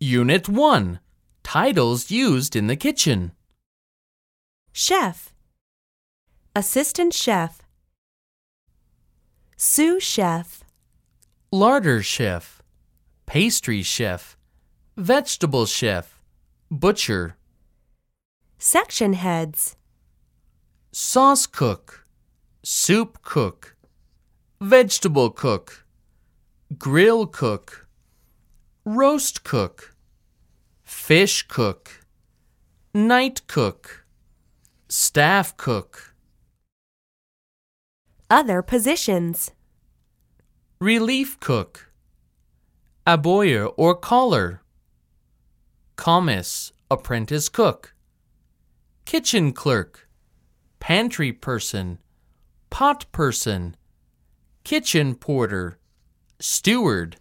Unit 1. Titles used in the kitchen. Chef, assistant chef, sous chef, Larder chef, pastry chef, vegetable chef, butcher, section heads, sauce cook, soup cook, vegetable cook, grill cook, roast cook, fish cook, night cook, staff cook, other positions, relief cook, aboyer or caller, commis, apprentice cook, kitchen clerk, pantry person, pot person, kitchen porter, steward.